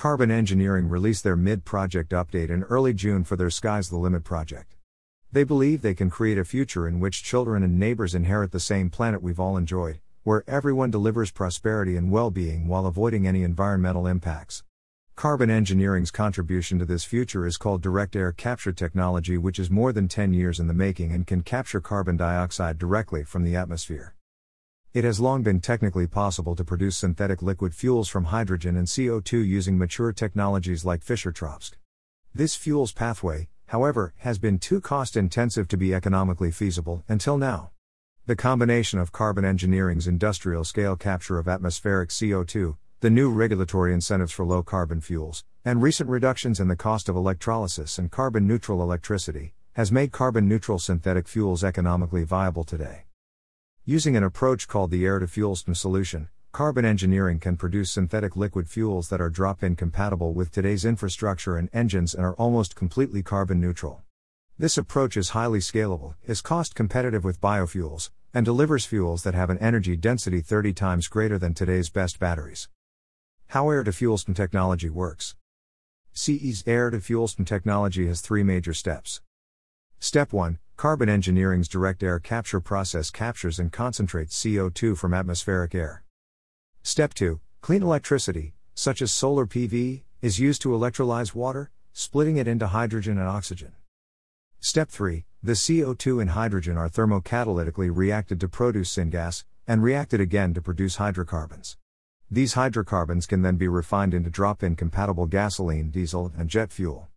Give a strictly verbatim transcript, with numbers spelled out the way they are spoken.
Carbon Engineering released their mid-project update in early June for their Sky's the Limit project. They believe they can create a future in which children and neighbors inherit the same planet we've all enjoyed, where everyone delivers prosperity and well-being while avoiding any environmental impacts. Carbon Engineering's contribution to this future is called direct air capture technology, which is more than ten years in the making and can capture carbon dioxide directly from the atmosphere. It has long been technically possible to produce synthetic liquid fuels from hydrogen and C O two using mature technologies like Fischer-Tropsch. This fuel's pathway, however, has been too cost-intensive to be economically feasible until now. The combination of Carbon Engineering's industrial-scale capture of atmospheric C O two, the new regulatory incentives for low-carbon fuels, and recent reductions in the cost of electrolysis and carbon-neutral electricity, has made carbon-neutral synthetic fuels economically viable today. Using an approach called the air-to-fuels solution, Carbon Engineering can produce synthetic liquid fuels that are drop-in compatible with today's infrastructure and engines and are almost completely carbon-neutral. This approach is highly scalable, is cost-competitive with biofuels, and delivers fuels that have an energy density thirty times greater than today's best batteries. How air-to-fuels technology works. C E's air-to-fuels technology has three major steps. Step one. Carbon Engineering's direct air capture process captures and concentrates C O two from atmospheric air. Step two. Clean electricity, such as solar P V, is used to electrolyze water, splitting it into hydrogen and oxygen. Step three. The C O two and hydrogen are thermocatalytically reacted to produce syngas, and reacted again to produce hydrocarbons. These hydrocarbons can then be refined into drop-in compatible gasoline, diesel, and jet fuel.